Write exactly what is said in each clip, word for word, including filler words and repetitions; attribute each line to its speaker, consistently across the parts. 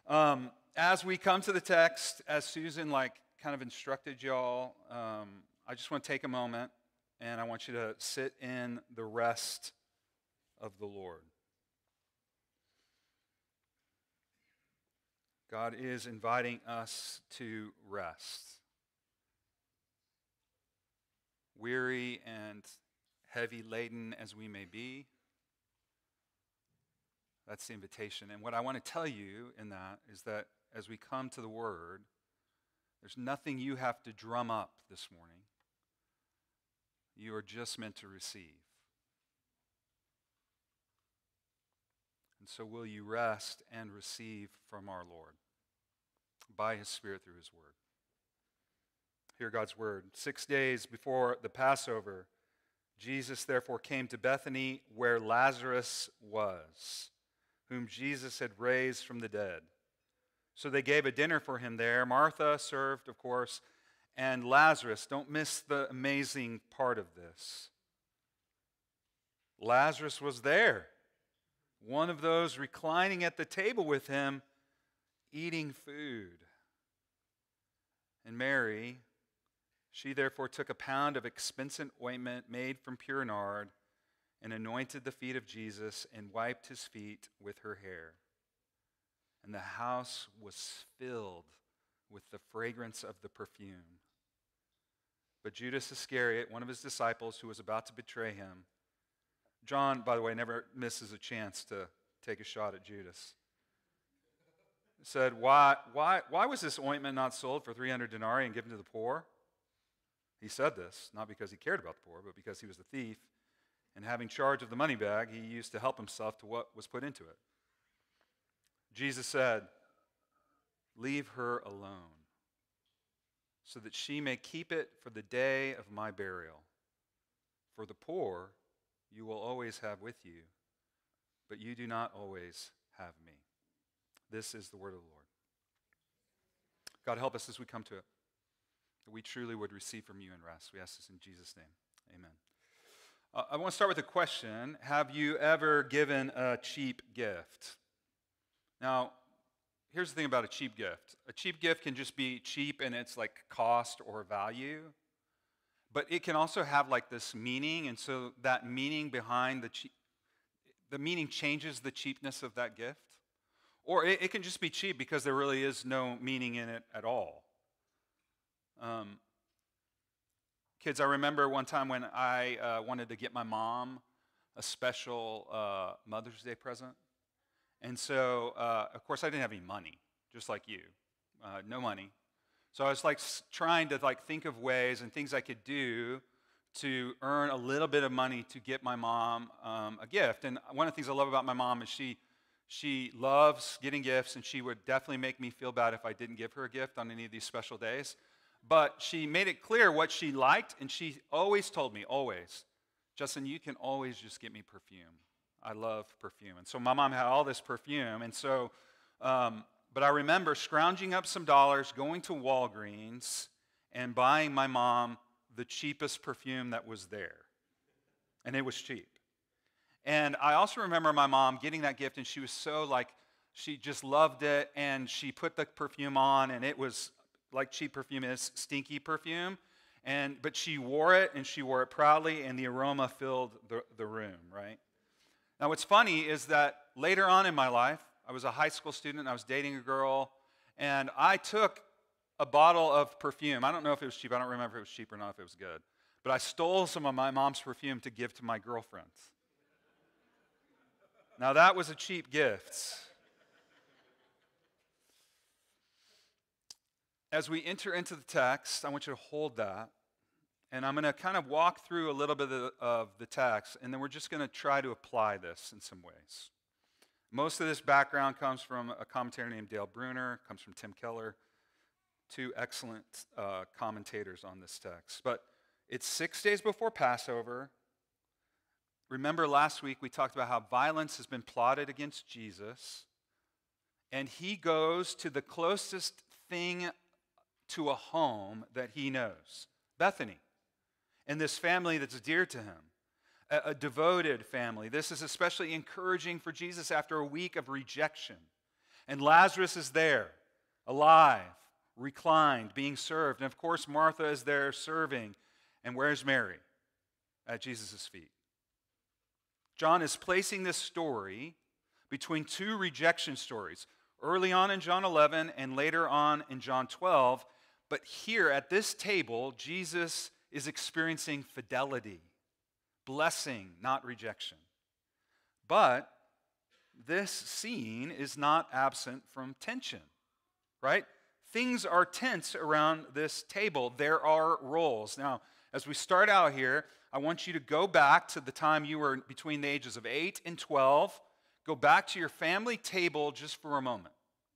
Speaker 1: Um, as we come to the text, as Susan like kind of instructed y'all, um, I just want to take a moment and I want you to sit in the rest of the Lord. God is inviting us to rest. Weary and heavy laden as we may be, that's the invitation. And what I want to tell you in that is that as we come to the Word, there's nothing you have to drum up this morning. You are just meant to receive. And so will you rest and receive from our Lord by His Spirit through His Word. Hear God's Word. Six days before the Passover, Jesus therefore came to Bethany where Lazarus was, whom Jesus had raised from the dead. So they gave a dinner for him there. Martha served, of course, and Lazarus. Don't miss the amazing part of this. Lazarus was there, one of those reclining at the table with him, eating food. And Mary, she therefore took a pound of expensive ointment made from pure nard and anointed the feet of Jesus and wiped his feet with her hair. And the house was filled with the fragrance of the perfume. But Judas Iscariot, one of his disciples who was about to betray him, John, by the way, never misses a chance to take a shot at Judas, said, why, why, why was this ointment not sold for three hundred denarii and given to the poor? He said this, not because he cared about the poor, but because he was a thief, and having charge of the money bag, he used to help himself to what was put into it. Jesus said, leave her alone, so that she may keep it for the day of my burial. For the poor you will always have with you, but you do not always have me. This is the word of the Lord. God, help us as we come to it, that we truly would receive from you in rest. We ask this in Jesus' name. Amen. Uh, I want to start with a question. Have you ever given a cheap gift? Now, here's the thing about a cheap gift. A cheap gift can just be cheap in its like cost or value, but it can also have like this meaning, and so that meaning behind the cheap, the meaning changes the cheapness of that gift. Or it, it can just be cheap because there really is no meaning in it at all. Um, kids, I remember one time when I uh, wanted to get my mom a special uh, Mother's Day present. And so, uh, of course, I didn't have any money, just like you. Uh, no money. So I was like trying to like think of ways and things I could do to earn a little bit of money to get my mom um, a gift. And one of the things I love about my mom is she she loves getting gifts, and she would definitely make me feel bad if I didn't give her a gift on any of these special days. But she made it clear what she liked, and she always told me, always, Justin, you can always just get me perfume. I love perfume. And so my mom had all this perfume. And so, um, but I remember scrounging up some dollars, going to Walgreens, and buying my mom the cheapest perfume that was there. And it was cheap. And I also remember my mom getting that gift, and she was so like, she just loved it, and she put the perfume on, and it was like cheap perfume is, stinky perfume. And but she wore it, and she wore it proudly, and the aroma filled the, the room, right? Now, what's funny is that later on in my life, I was a high school student, and I was dating a girl, and I took a bottle of perfume. I don't know if it was cheap. I don't remember if it was cheap or not, if it was good. But I stole some of my mom's perfume to give to my girlfriends. Now, that was a cheap gift. As we enter into the text, I want you to hold that. And I'm going to kind of walk through a little bit of the, of the text, and then we're just going to try to apply this in some ways. Most of this background comes from a commentator named Dale Bruner, comes from Tim Keller, two excellent uh, commentators on this text. But it's six days before Passover. Remember last week we talked about how violence has been plotted against Jesus, and he goes to the closest thing to a home that he knows, Bethany. And this family that's dear to him, a, a devoted family. This is especially encouraging for Jesus after a week of rejection. And Lazarus is there, alive, reclined, being served. And of course, Martha is there serving. And where's Mary? At Jesus' feet. John is placing this story between two rejection stories, early on in John eleven and later on in John twelve. But here at this table, Jesus is experiencing fidelity, blessing, not rejection. But this scene is not absent from tension, right? Things are tense around this table. There are roles. Now, as we start out here, I want you to go back to the time you were between the ages of eight and twelve. Go back to your family table just for a moment.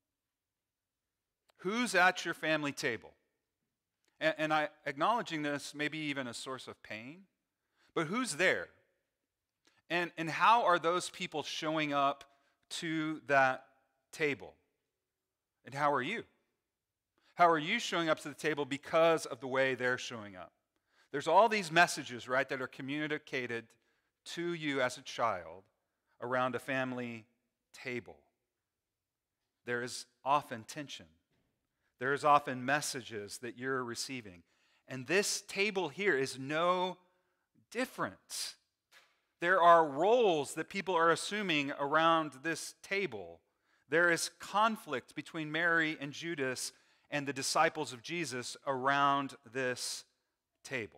Speaker 1: Who's at your family table? And, and I acknowledging this may be even a source of pain, but who's there? And, and how are those people showing up to that table? And how are you? How are you showing up to the table because of the way they're showing up? There's all these messages, right, that are communicated to you as a child around a family table. There is often tension. There is often messages that you're receiving. And this table here is no different. There are roles that people are assuming around this table. There is conflict between Mary and Judas and the disciples of Jesus around this table.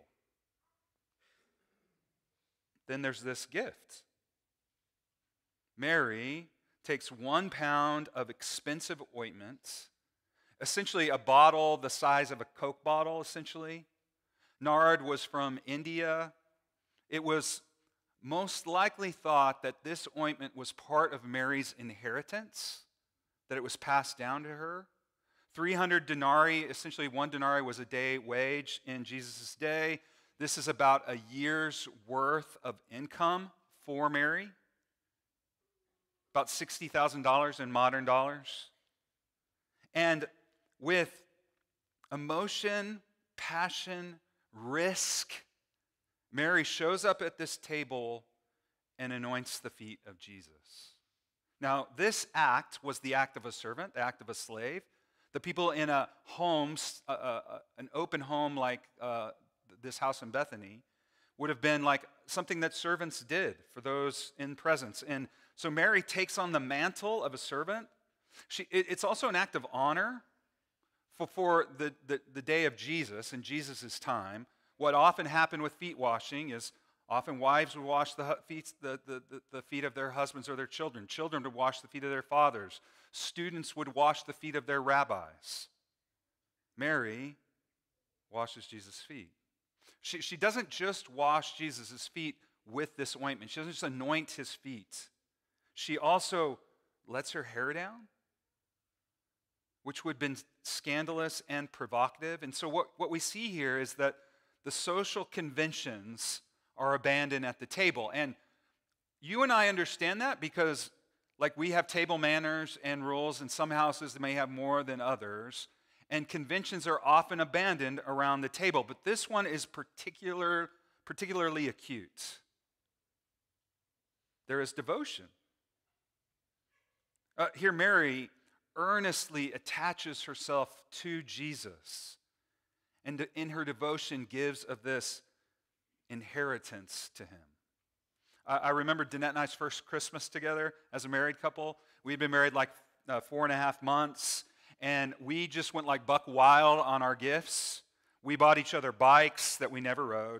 Speaker 1: Then there's this gift. Mary takes one pound of expensive ointment, essentially a bottle the size of a Coke bottle, essentially. Nard was from India. It was most likely thought that this ointment was part of Mary's inheritance, that it was passed down to her. three hundred denarii, essentially one denarii was a day wage in Jesus' day. This is about a year's worth of income for Mary. About sixty thousand dollars in modern dollars. And with emotion, passion, risk, Mary shows up at this table and anoints the feet of Jesus. Now, this act was the act of a servant, the act of a slave. The people in a home, uh, uh, an open home like uh, this house in Bethany, would have been like something that servants did for those in presence. And so Mary takes on the mantle of a servant. She, it, it's also an act of honor for, for the, the, the day of Jesus in Jesus' time. What often happened with feet washing is often wives would wash the feet, the, the, the feet of their husbands or their children. Children would wash the feet of their fathers. Students would wash the feet of their rabbis. Mary washes Jesus' feet. She, she doesn't just wash Jesus' feet with this ointment. She doesn't just anoint his feet. She also lets her hair down, which would have been scandalous and provocative. And so what, what we see here is that the social conventions are abandoned at the table. And you and I understand that because, like, we have table manners and rules, and some houses may have more than others. And conventions are often abandoned around the table. But this one is particular, particularly acute. There is devotion. Uh, here, Mary earnestly attaches herself to Jesus, and in her devotion gives of this inheritance to him. I, I remember Danette and I's first Christmas together as a married couple. We had been married like uh, four and a half months, and we just went like buck wild on our gifts. We bought each other bikes that we never rode.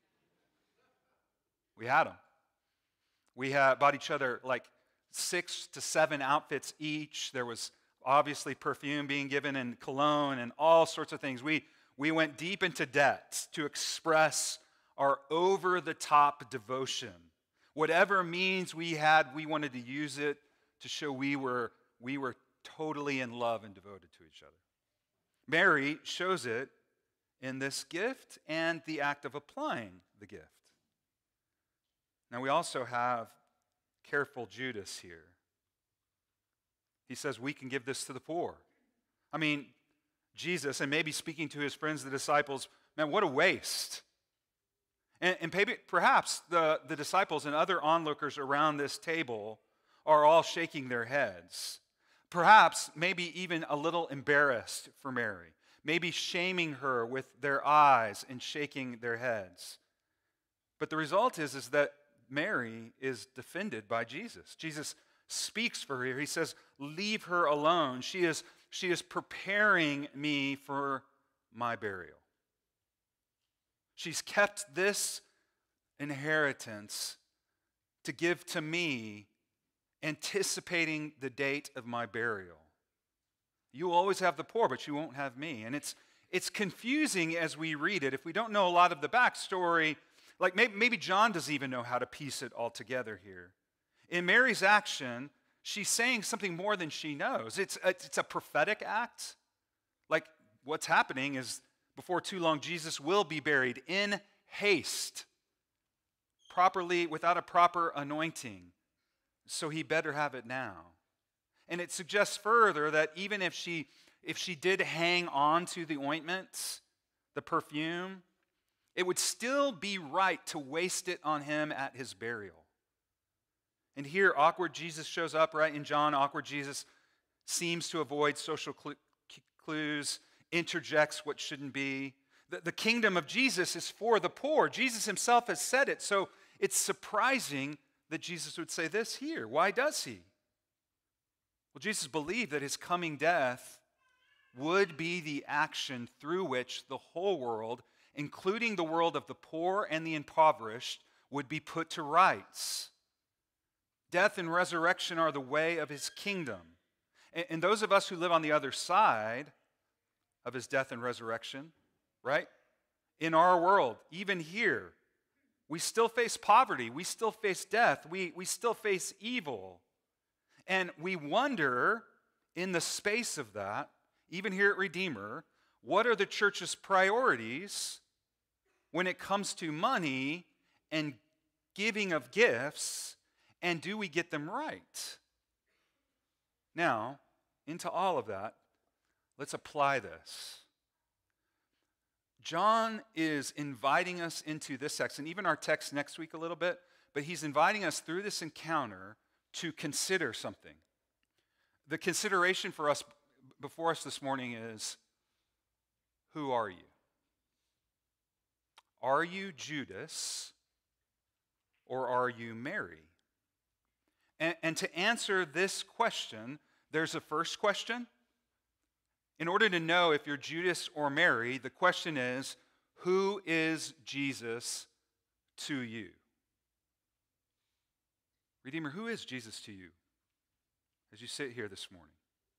Speaker 1: We had them. We had, bought each other like six to seven outfits each. There was obviously perfume being given and cologne and all sorts of things. We, we went deep into debt to express our over-the-top devotion. Whatever means we had, we wanted to use it to show we were, we were totally in love and devoted to each other. Mary shows it in this gift and the act of applying the gift. Now we also have careful Judas here. He says we can give this to the poor. I mean, Jesus, and maybe speaking to his friends, the disciples, man, what a waste. And, and maybe, perhaps the, the disciples and other onlookers around this table are all shaking their heads. Perhaps, maybe even a little embarrassed for Mary, maybe shaming her with their eyes and shaking their heads. But the result is, is that Mary is defended by Jesus. Jesus speaks for her. He says, leave her alone. She is, she is preparing me for my burial. She's kept this inheritance to give to me, anticipating the date of my burial. You will always have the poor, but you won't have me. And it's, it's confusing as we read it. If we don't know a lot of the backstory, like maybe, maybe John doesn't even know how to piece it all together here. In Mary's action, she's saying something more than she knows. It's a, it's a prophetic act. Like what's happening is before too long, Jesus will be buried in haste, properly, without a proper anointing. So he better have it now. And it suggests further that even if she, if she did hang on to the ointment, the perfume, it would still be right to waste it on him at his burial. And here, awkward Jesus shows up, right? In John, awkward Jesus seems to avoid social cl- clues, interjects what shouldn't be. The, the kingdom of Jesus is for the poor. Jesus himself has said it. So it's surprising that Jesus would say this here. Why does he? Well, Jesus believed that his coming death would be the action through which the whole world, including the world of the poor and the impoverished, would be put to rights. Death and resurrection are the way of his kingdom. And, and those of us who live on the other side of his death and resurrection, right? In our world, even here, we still face poverty. We still face death. We, we still face evil. And we wonder, in the space of that, even here at Redeemer, what are the church's priorities when it comes to money and giving of gifts, and do we get them right? Now, into all of that, let's apply this. John is inviting us into this section, even our text next week a little bit, but he's inviting us through this encounter to consider something. The consideration for us before us this morning is, who are you? Are you Judas or are you Mary? And, and to answer this question, there's a first question. In order to know if you're Judas or Mary, the question is, who is Jesus to you? Redeemer, who is Jesus to you as you sit here this morning?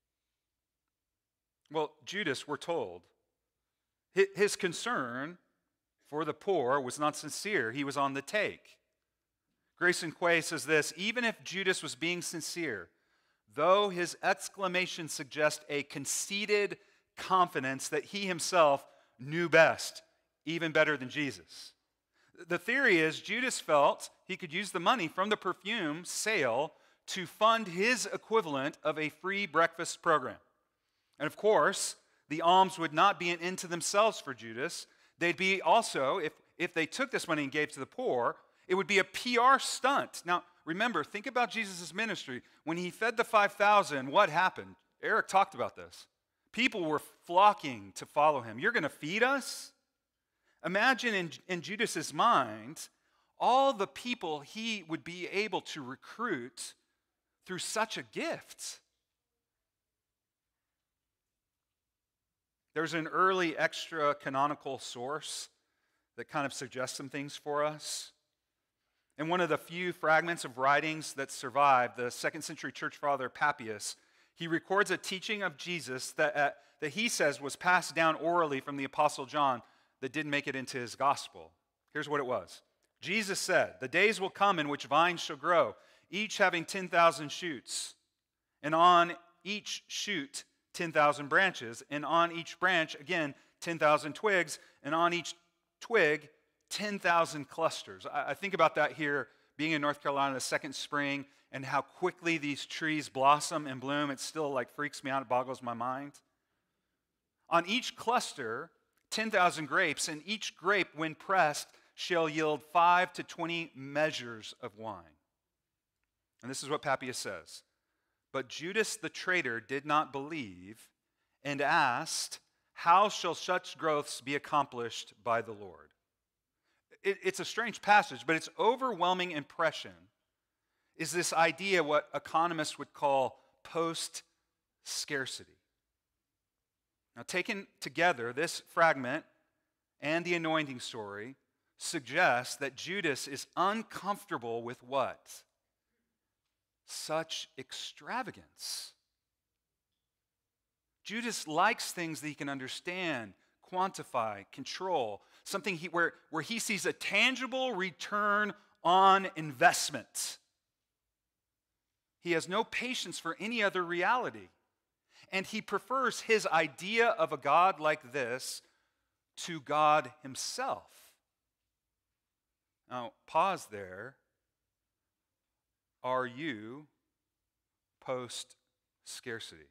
Speaker 1: Well, Judas, we're told, his concern for the poor was not sincere. He was on the take. Grayson Quay says this, even if Judas was being sincere, though his exclamation suggests a conceited confidence that he himself knew best, even better than Jesus. The theory is Judas felt he could use the money from the perfume sale to fund his equivalent of a free breakfast program. And of course, the alms would not be an end to themselves for Judas. They'd be also, if, if they took this money and gave to the poor, it would be a P R stunt. Now, remember, think about Jesus' ministry. When he fed the five thousand, what happened? Eric talked about this. People were flocking to follow him. You're going to feed us? Imagine in, in Judas' mind, all the people he would be able to recruit through such a gift. There's an early extra canonical source that kind of suggests some things for us. In one of the few fragments of writings that survive, the second century church father Papias, he records a teaching of Jesus that, uh, that he says was passed down orally from the Apostle John that didn't make it into his gospel. Here's what it was. Jesus said, "The days will come in which vines shall grow, each having ten thousand shoots, and on each shoot ten thousand branches, and on each branch, again, ten thousand twigs, and on each twig, ten thousand clusters." I, I think about that here, being in North Carolina the second spring, and how quickly these trees blossom and bloom. It still like freaks me out, it boggles my mind. On each cluster, ten thousand grapes, and each grape, when pressed, shall yield five to twenty measures of wine. And this is what Papias says. But Judas the traitor did not believe and asked, "How shall such growths be accomplished by the Lord?" It, it's a strange passage, but its overwhelming impression is this idea, what economists would call post-scarcity. Now, taken together, this fragment and the anointing story suggests that Judas is uncomfortable with what? Such extravagance. Judas likes things that he can understand, quantify, control, something he, where, where he sees a tangible return on investment. He has no patience for any other reality. And he prefers his idea of a God like this to God himself. Now, pause there. Are you post-scarcity?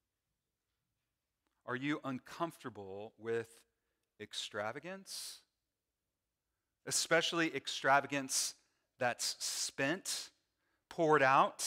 Speaker 1: Are you uncomfortable with extravagance? Especially extravagance that's spent, poured out,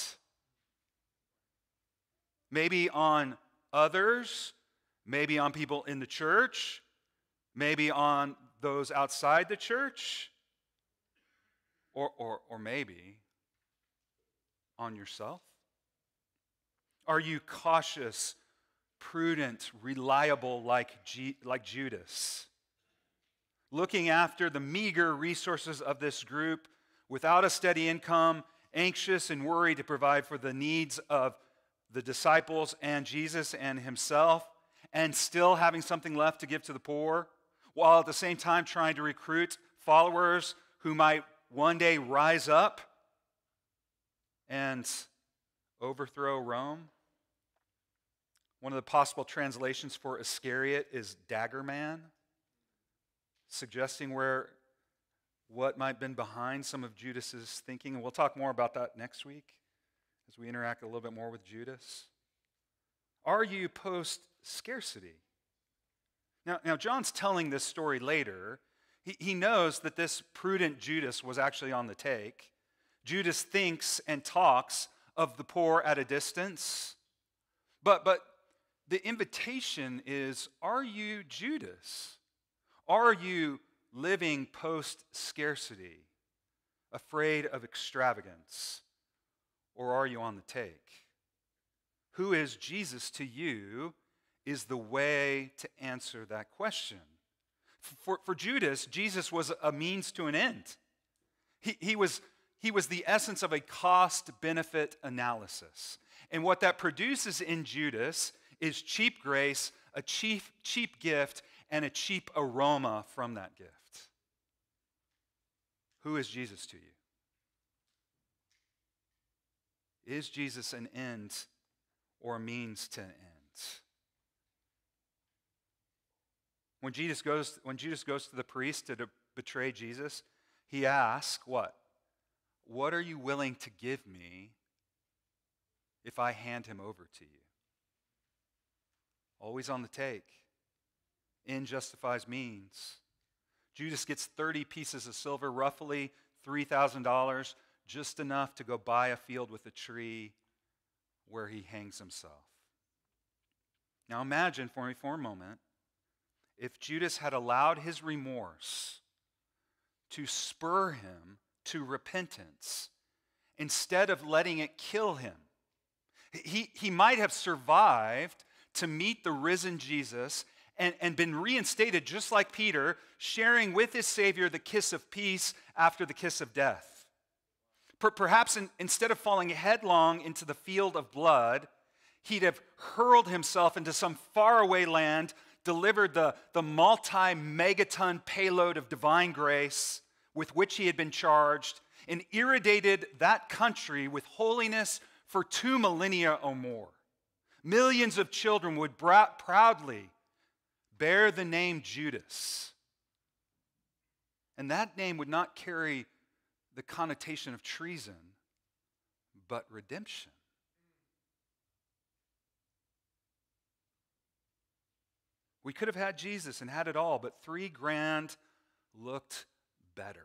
Speaker 1: maybe on others, maybe on people in the church, maybe on those outside the church, or, or, or maybe on yourself? Are you cautious, prudent, reliable like, G, like Judas? Looking after the meager resources of this group without a steady income, anxious and worried to provide for the needs of the disciples and Jesus and himself, and still having something left to give to the poor, while at the same time trying to recruit followers who might one day rise up and overthrow Rome. One of the possible translations for Iscariot is dagger man, suggesting where what might have been behind some of Judas's thinking. And we'll talk more about that next week as we interact a little bit more with Judas. Are you post-scarcity? Now, now, John's telling this story later. He, he knows that this prudent Judas was actually on the take. Judas thinks and talks of the poor at a distance. But, but the invitation is, are you Judas? Are you living post-scarcity, afraid of extravagance? Or are you on the take? Who is Jesus to you is the way to answer that question. For, for Judas, Jesus was a means to an end. He, he, was, he was the essence of a cost-benefit analysis. And what that produces in Judas is cheap grace, a cheap, cheap gift, and a cheap aroma from that gift. Who is Jesus to you? Is Jesus an end or a means to an end? When Jesus goes, when Judas goes to the priest to, to betray Jesus, he asks, what? What are you willing to give me if I hand him over to you? Always on the take. End justifies means. Judas gets thirty pieces of silver, roughly three thousand dollars, just enough to go buy a field with a tree where he hangs himself. Now imagine for me for a moment if Judas had allowed his remorse to spur him to repentance instead of letting it kill him. He, he might have survived to meet the risen Jesus and, and been reinstated just like Peter, sharing with his Savior the kiss of peace after the kiss of death. Per, perhaps in, instead of falling headlong into the field of blood, he'd have hurled himself into some faraway land, delivered the, the multi-megaton payload of divine grace with which he had been charged, and irradiated that country with holiness for two millennia or more. Millions of children would bra- proudly bear the name Judas. And that name would not carry the connotation of treason, but redemption. We could have had Jesus and had it all, but three grand looked better.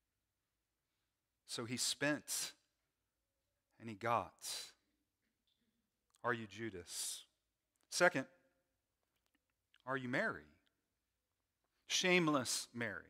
Speaker 1: So he spent and he got. Are you Judas? Second, are you Mary? Shameless Mary.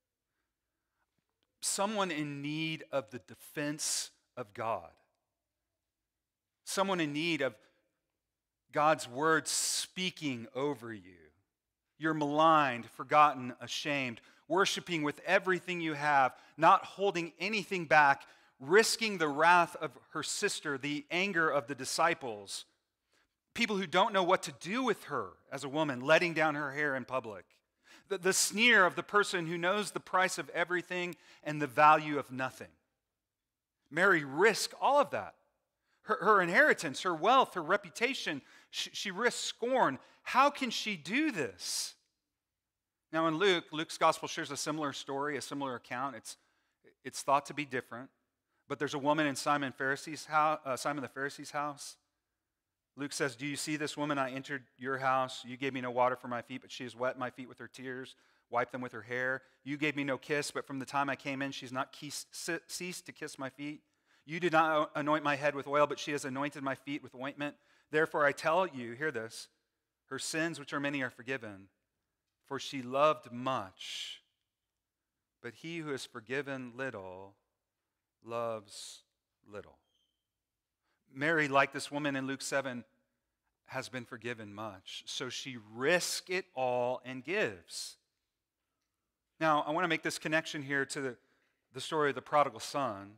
Speaker 1: Someone in need of the defense of God. Someone in need of God's word speaking over you. You're maligned, forgotten, ashamed, worshiping with everything you have, not holding anything back, risking the wrath of her sister, the anger of the disciples, people who don't know what to do with her as a woman, letting down her hair in public, the, the sneer of the person who knows the price of everything and the value of nothing. Mary risked all of that. Her, her inheritance, her wealth, her reputation, she, she risked scorn. How can she do this? Now in Luke, Luke's gospel shares a similar story, a similar account. It's, it's thought to be different. But there's a woman in Simon, Pharisee's house, uh, Simon the Pharisee's house. Luke says, do you see this woman? I entered your house. You gave me no water for my feet, but she has wet my feet with her tears, wiped them with her hair. You gave me no kiss, but from the time I came in, she's not ceased to kiss my feet. You did not anoint my head with oil, but she has anointed my feet with ointment. Therefore I tell you, hear this, her sins, which are many, are forgiven, for she loved much. But he who is forgiven little loves little. Mary, like this woman in Luke seven, has been forgiven much. So she risks it all and gives. Now, I want to make this connection here to the, the story of the prodigal son.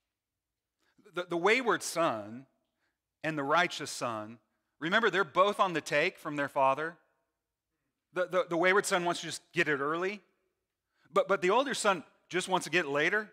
Speaker 1: The, the wayward son and the righteous son, remember, they're both on the take from their father. The, the, the wayward son wants to just get it early, but, but the older son just wants to get it later.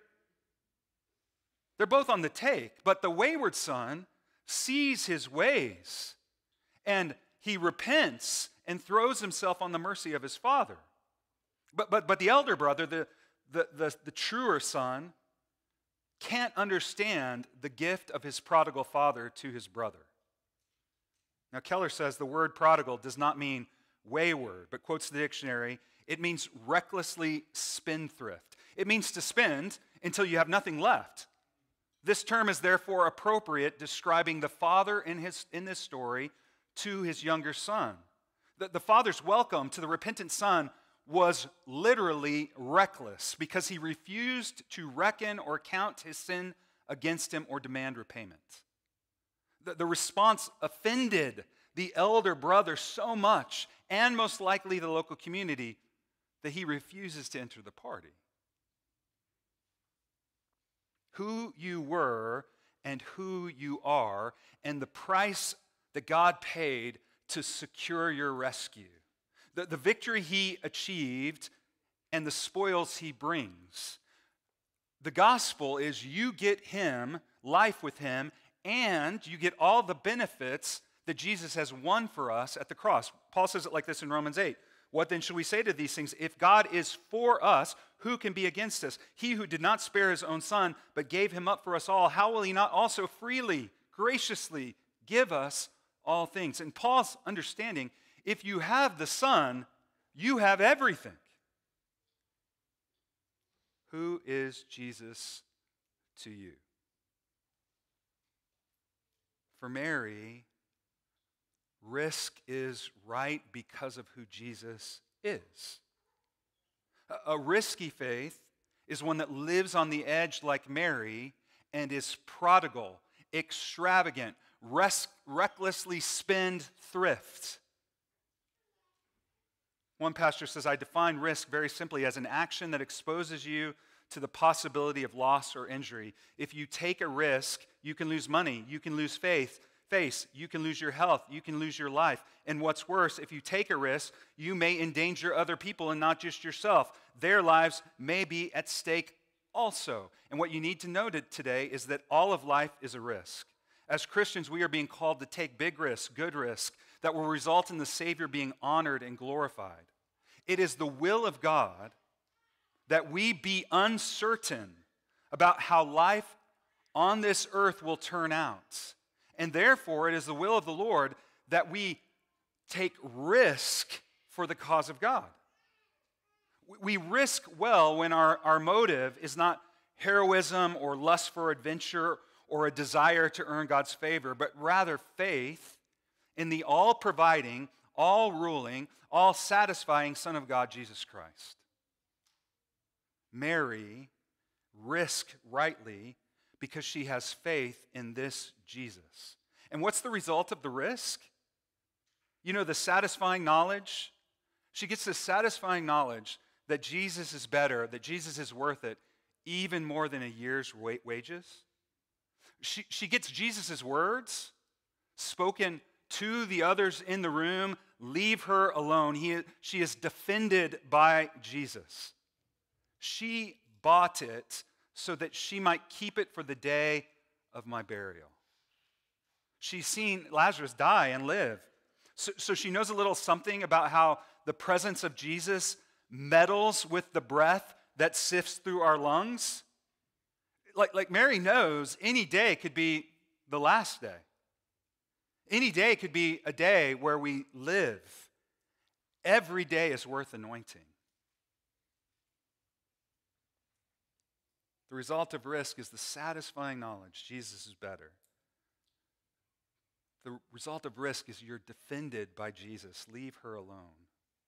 Speaker 1: They're both on the take, but the wayward son sees his ways, and he repents and throws himself on the mercy of his father. But, but, but the elder brother, the, the, the, the truer son, can't understand the gift of his prodigal father to his brother. Now, Keller says the word prodigal does not mean wayward, but quotes the dictionary, it means recklessly spendthrift. It means to spend until you have nothing left. This term is therefore appropriate describing the father in, his, in this story to his younger son. The, the father's welcome to the repentant son was literally reckless because he refused to reckon or count his sin against him or demand repayment. The, the response offended the elder brother so much, and most likely the local community, that he refuses to enter the party. Who you were and who you are, and the price that God paid to secure your rescue. The, the victory he achieved and the spoils he brings. The gospel is you get him, life with him, and you get all the benefits that Jesus has won for us at the cross. Paul says it like this in Romans eight. What then should we say to these things? If God is for us, who can be against us? He who did not spare his own son, but gave him up for us all, how will he not also freely, graciously give us all things? In Paul's understanding, if you have the Son, you have everything. Who is Jesus to you? For Mary, risk is right because of who Jesus is. A risky faith is one that lives on the edge like Mary and is prodigal, extravagant, res- recklessly spendthrift. One pastor says, I define risk very simply as an action that exposes you to the possibility of loss or injury. If you take a risk, you can lose money, you can lose faith, face, you can lose your health, you can lose your life. And what's worse, if you take a risk, you may endanger other people and not just yourself. Their lives may be at stake also. And what you need to know today is that all of life is a risk. As Christians, we are being called to take big risks, good risks, that will result in the Savior being honored and glorified. It is the will of God that we be uncertain about how life on this earth will turn out. And therefore, it is the will of the Lord that we take risk for the cause of God. We risk well when our, our motive is not heroism or lust for adventure or a desire to earn God's favor, but rather faith in the all-providing, all-ruling, all-satisfying Son of God, Jesus Christ. Mary risked rightly because she has faith in this Jesus. And what's the result of the risk? You know, the satisfying knowledge. She gets the satisfying knowledge that Jesus is better, that Jesus is worth it, even more than a year's wages. She, she gets Jesus' words spoken to the others in the room, leave her alone. He, she is defended by Jesus. She bought it so that she might keep it for the day of my burial. She's seen Lazarus die and live. So, so she knows a little something about how the presence of Jesus meddles with the breath that sifts through our lungs. Like, like Mary knows any day could be the last day. Any day could be a day where we live. Every day is worth anointing. The result of risk is the satisfying knowledge Jesus is better. The result of risk is you're defended by Jesus. Leave her alone.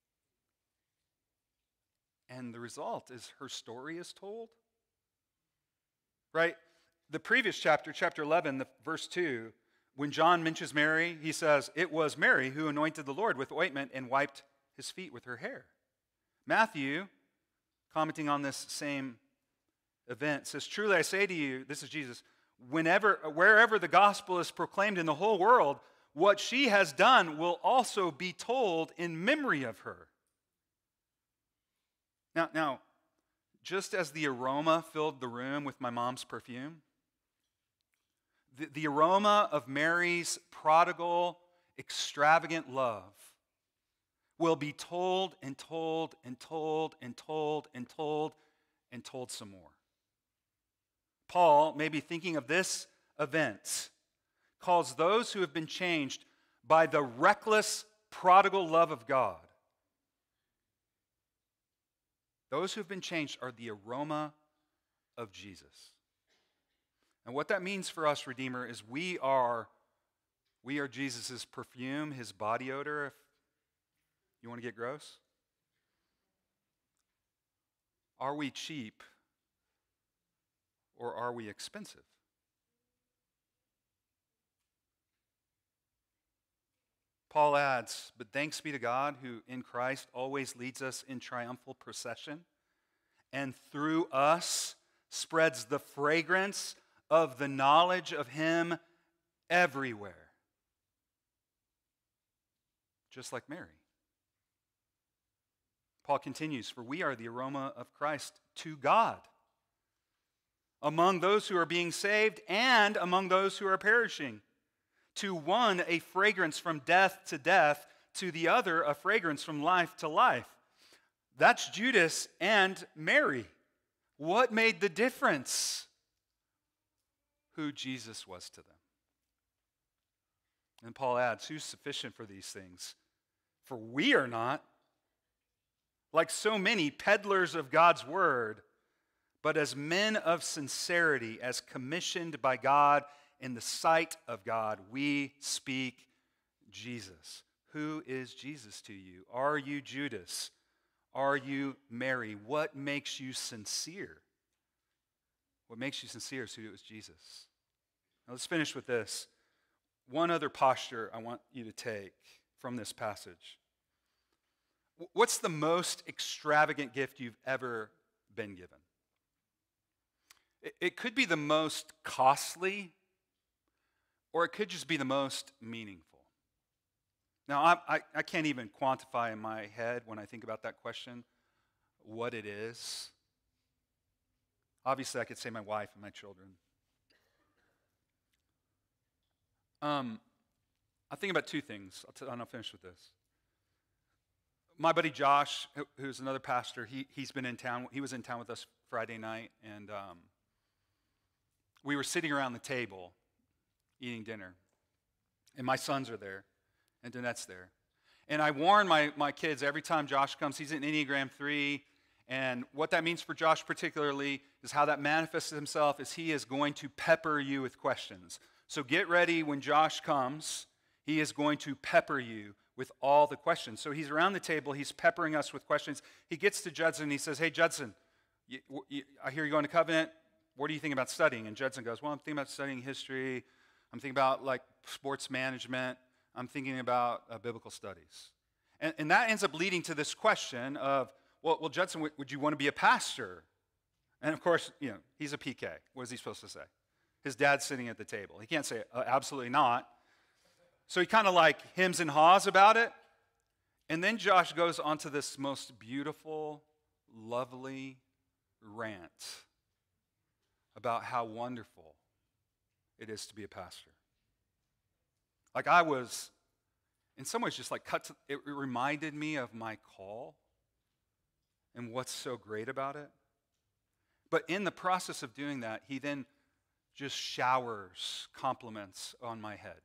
Speaker 1: And the result is her story is told. Right? The previous chapter, chapter eleven, the verse two, when John mentions Mary, he says, it was Mary who anointed the Lord with ointment and wiped his feet with her hair. Matthew, commenting on this same event, says, truly I say to you, this is Jesus, whenever, wherever the gospel is proclaimed in the whole world, what she has done will also be told in memory of her. Now, now, just as the aroma filled the room with my mom's perfume, the, the aroma of Mary's prodigal, extravagant love will be told and told and told and told and told and told some more. Paul, maybe thinking of this event, calls those who have been changed by the reckless, prodigal love of God. Those who have been changed are the aroma of Jesus. And what that means for us, Redeemer, is we are, we are Jesus' perfume, his body odor, if you want to get gross. Are we cheap or are we expensive? Paul adds, but thanks be to God who in Christ always leads us in triumphal procession and through us spreads the fragrance of the knowledge of him everywhere. Just like Mary. Paul continues, for we are the aroma of Christ to God among those who are being saved and among those who are perishing. To one, a fragrance from death to death, to the other, a fragrance from life to life. That's Judas and Mary. What made the difference? Who Jesus was to them. And Paul adds, who's sufficient for these things? For we are not, like so many peddlers of God's word, but as men of sincerity, as commissioned by God in the sight of God, we speak Jesus. Who is Jesus to you? Are you Judas? Are you Mary? What makes you sincere? What makes you sincere is who it was Jesus. Now let's finish with this. One other posture I want you to take from this passage. What's the most extravagant gift you've ever been given? It could be the most costly, or it could just be the most meaningful. Now, I, I, I can't even quantify in my head when I think about that question what it is. Obviously, I could say my wife and my children. Um, I think about two things. I'll t- and I'll finish with this. My buddy Josh, who's another pastor, he, he's been in town. He was in town with us Friday night, and um, we were sitting around the table eating dinner. And my sons are there, and Danette's there. And I warn my, my kids every time Josh comes, he's in Enneagram three, and what that means for Josh particularly is how that manifests himself is he is going to pepper you with questions. So get ready when Josh comes. He is going to pepper you with all the questions. So he's around the table. He's peppering us with questions. He gets to Judson and he says, hey, Judson, you, you, I hear you're going to Covenant. What do you think about studying? And Judson goes, well, I'm thinking about studying history. I'm thinking about like sports management. I'm thinking about uh, biblical studies. And, and that ends up leading to this question of, well, well Judson, would, would you want to be a pastor? And of course, you know, he's a P K. What is he supposed to say? His dad's sitting at the table. He can't say, uh, absolutely not. So he kind of like hems and haws about it. And then Josh goes on to this most beautiful, lovely rant about how wonderful it is to be a pastor. Like I was, in some ways, just like cut to, it reminded me of my call and what's so great about it. But in the process of doing that, he then just showers compliments on my head.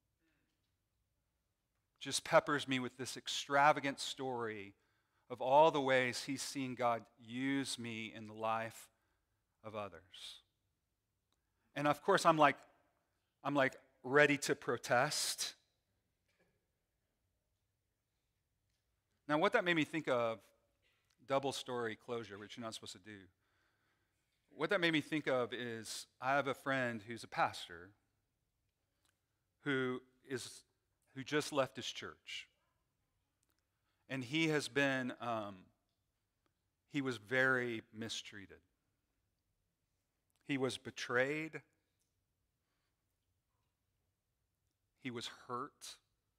Speaker 1: Just peppers me with this extravagant story of all the ways he's seen God use me in the life of others. And of course, I'm like, I'm like ready to protest. Now, what that made me think of, double story closure, which you're not supposed to do. What that made me think of is I have a friend who's a pastor who is who just left his church. And he has been, um, he was very mistreated. He was betrayed. He was hurt.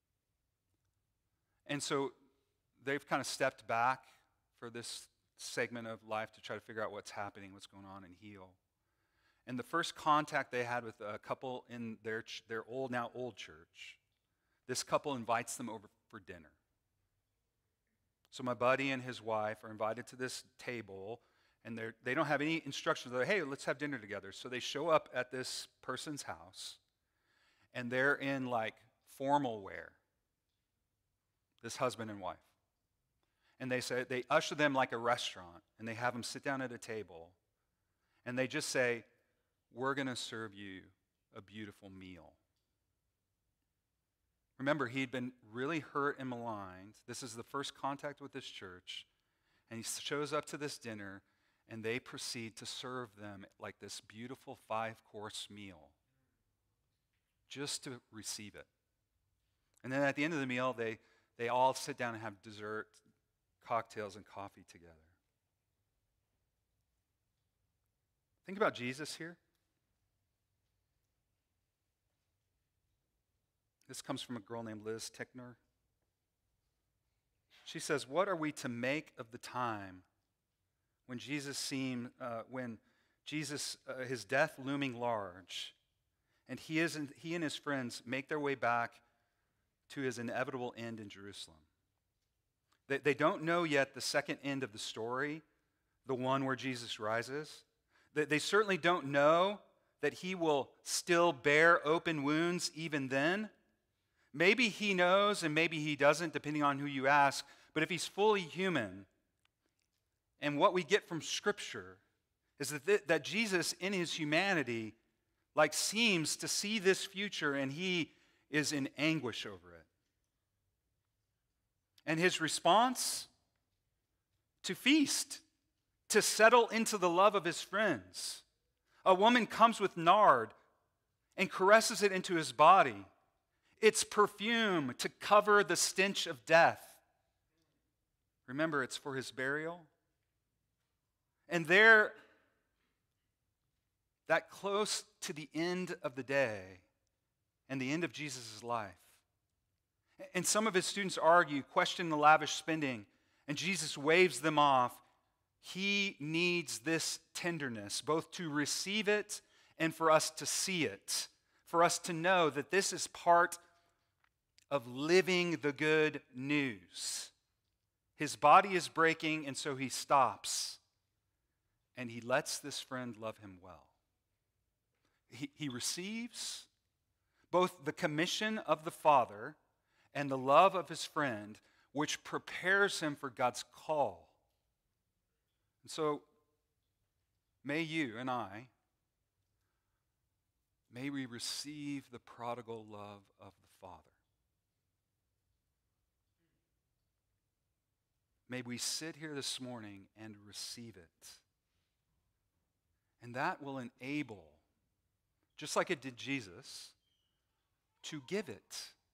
Speaker 1: And so they've kind of stepped back for this segment of life to try to figure out what's happening, what's going on, and heal. And the first contact they had with a couple in their ch- their old, now old church, this couple invites them over for dinner. So my buddy and his wife are invited to this table, and they they don't have any instructions. They're like, hey, let's have dinner together. So they show up at this person's house, and they're in like formal wear, this husband and wife. And they say, they usher them like a restaurant, and they have them sit down at a table, and they just say, we're going to serve you a beautiful meal. Remember, he'd been really hurt and maligned. This is the first contact with this church. And he shows up to this dinner, and they proceed to serve them like this beautiful five-course meal just to receive it. And then at the end of the meal, they, they all sit down and have dessert, cocktails, and coffee together. Think about Jesus here. This comes from a girl named Liz Tickner. She says, what are we to make of the time when Jesus seemed, uh, when Jesus, uh, his death looming large, and he, is, he and his friends make their way back to his inevitable end in Jerusalem? They, they don't know yet the second end of the story, the one where Jesus rises. They, they certainly don't know that he will still bear open wounds even then. Maybe he knows and maybe he doesn't, depending on who you ask. But if he's fully human, and what we get from Scripture is that, th- that Jesus in his humanity like seems to see this future, and he is in anguish over it. And his response? To feast, to settle into the love of his friends. A woman comes with nard and caresses it into his body. It's perfume to cover the stench of death. Remember, it's for his burial. And there, that close to the end of the day and the end of Jesus' life. And some of his students argue, question the lavish spending, and Jesus waves them off. He needs this tenderness, both to receive it and for us to see it, for us to know that this is part of living the good news. His body is breaking, and so he stops, and he lets this friend love him well. He, he receives both the commission of the Father and the love of his friend, which prepares him for God's call. And so, may you and I, may we receive the prodigal love of the Father. May we sit here this morning and receive it. And that will enable, just like it did Jesus, to give it.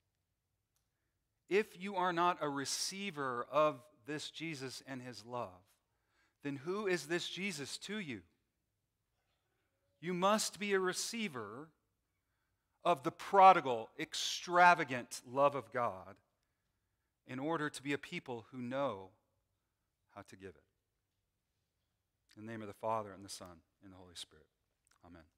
Speaker 1: If you are not a receiver of this Jesus and his love, then who is this Jesus to you? You must be a receiver of the prodigal, extravagant love of God in order to be a people who know how to give it. In the name of the Father, and the Son, and the Holy Spirit. Amen.